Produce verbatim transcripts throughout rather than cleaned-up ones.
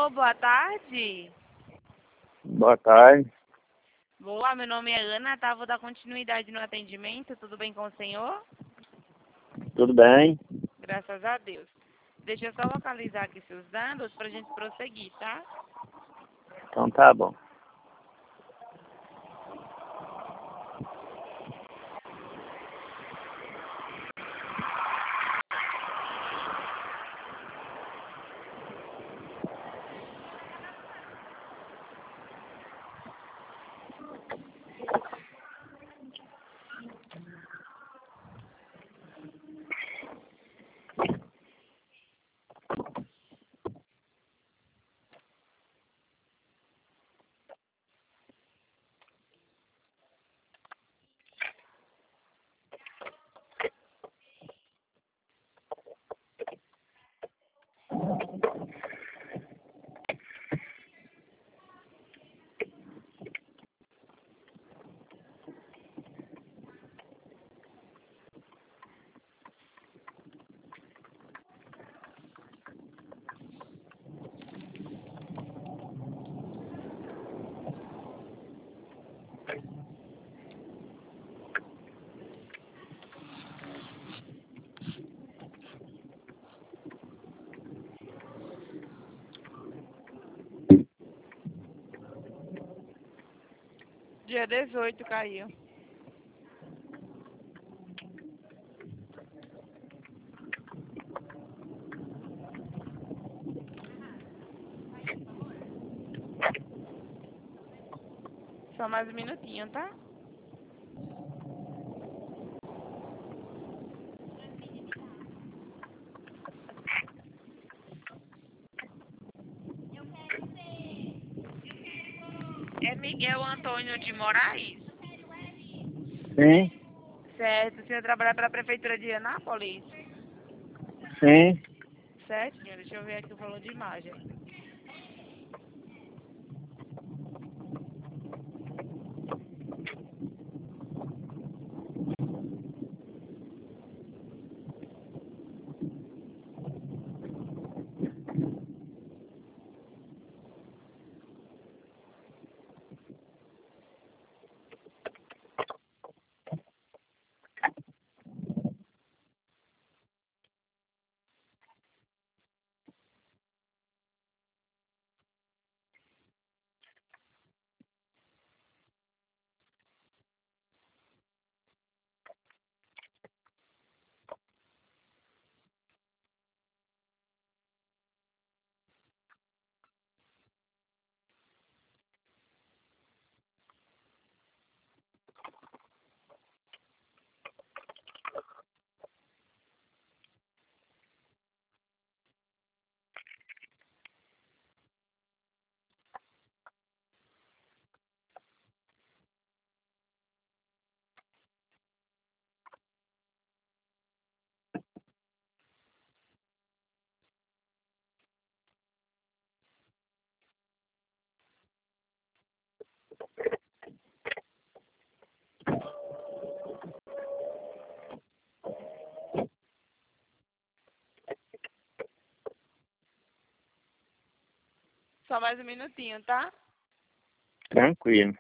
boa tarde. Boa tarde. Boa, meu nome é Ana, tá? Vou dar continuidade no atendimento. Tudo bem com o senhor? Tudo bem? Graças a Deus. Deixa eu só localizar aqui seus dados pra gente prosseguir, tá? Então tá bom. Dia dezoito caiu. Só mais um minutinho, tá? É Miguel Antônio de Moraes? Sim, Certo. O senhor trabalha para a Prefeitura de Anápolis? sim. Certo, senhor. Deixa eu ver aqui o valor de imagem. Só mais um minutinho, tá? Tranquilo.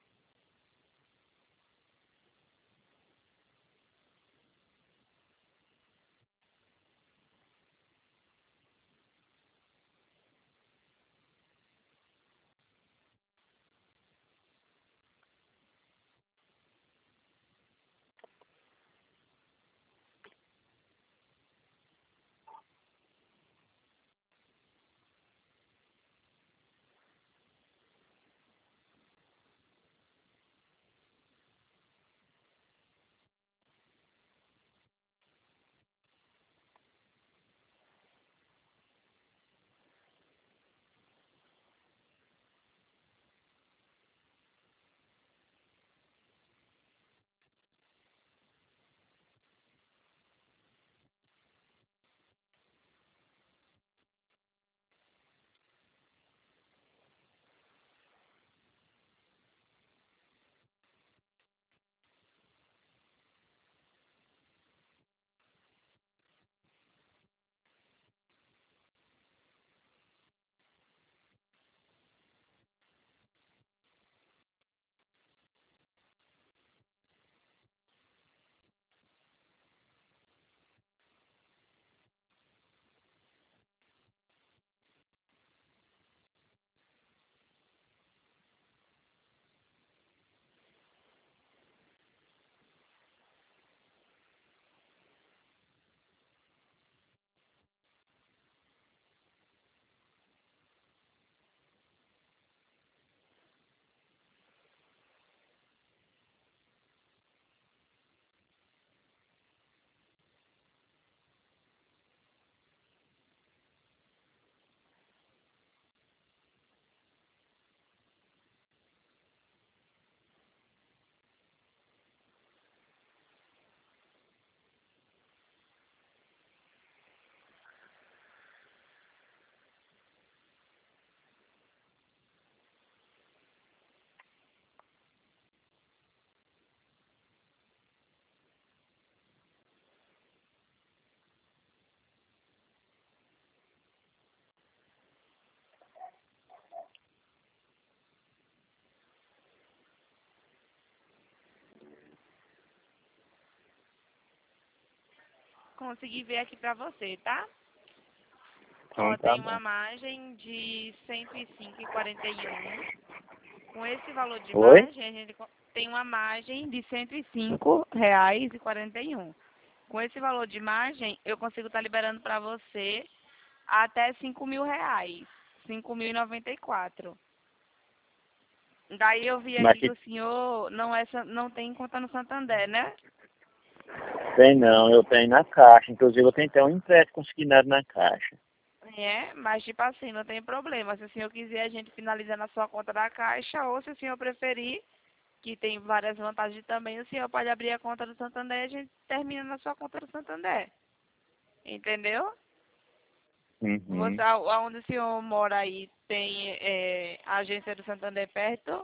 consegui ver aqui pra você, tá? Então Ó, tá tem uma bom. margem de cento e cinco reais e quarenta e um. Com esse valor de Oi? margem, a gente co- tem uma margem de cento e cinco reais e quarenta e um. Com esse valor de margem, eu consigo estar liberando para você até cinco mil reais. cinco mil e noventa e quatro. Daí eu vi Mas aqui que que o senhor não, é, San- não tem conta no Santander, né? tem não, eu tenho na caixa. Inclusive eu tentei um empréstimo consignado na caixa. É, mas tipo assim, não tem problema. Se o senhor quiser, a gente finaliza na sua conta da Caixa, ou se o senhor preferir, que tem várias vantagens também, o senhor pode abrir a conta do Santander e a gente termina na sua conta do Santander. Entendeu? Você, Uhum. a- aonde o senhor mora aí, tem é, a agência do Santander perto?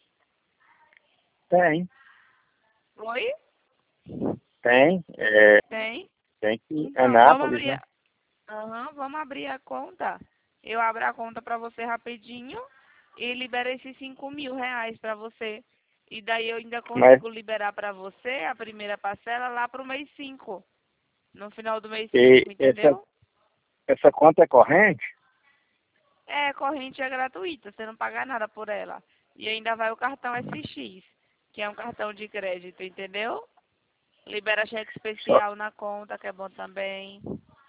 Tem, Oi? tem. É, Tem? tem que Então, vamos Anápolis, abrir, né? a- aham, vamos abrir a conta. Eu abro a conta para você rapidinho e libero esses cinco mil reais para você. E daí eu ainda Mas consigo liberar para você a primeira parcela lá pro mês cinco, no final do mês e cinco, essa, entendeu? essa conta é corrente? É, corrente é gratuita, você não paga nada por ela. E ainda vai o cartão S X, que é um cartão de crédito, entendeu? Libera cheque Só, especial na conta, que é bom também.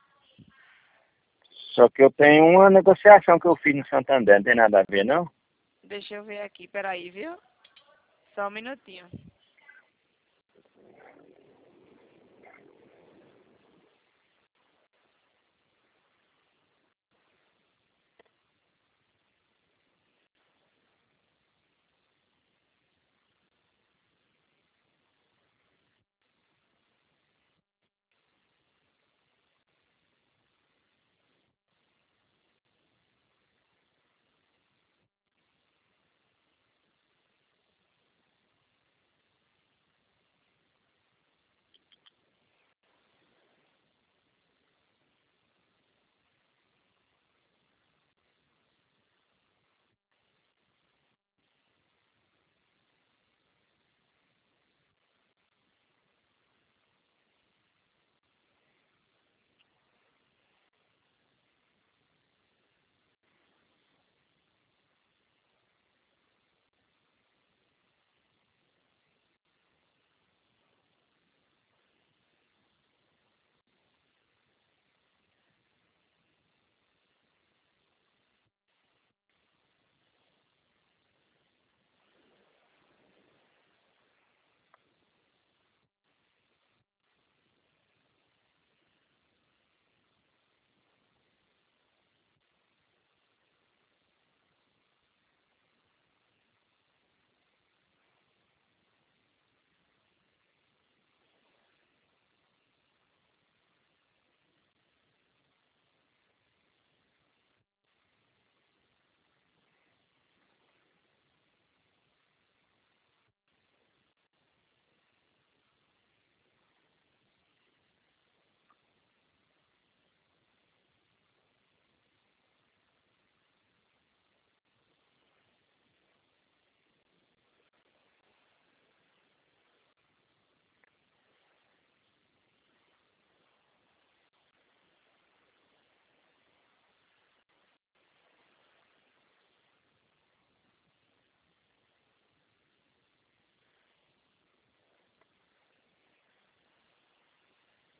só que eu tenho uma negociação que eu fiz no Santander, não tem nada a ver, não? Deixa eu ver aqui, peraí, viu? Só um minutinho.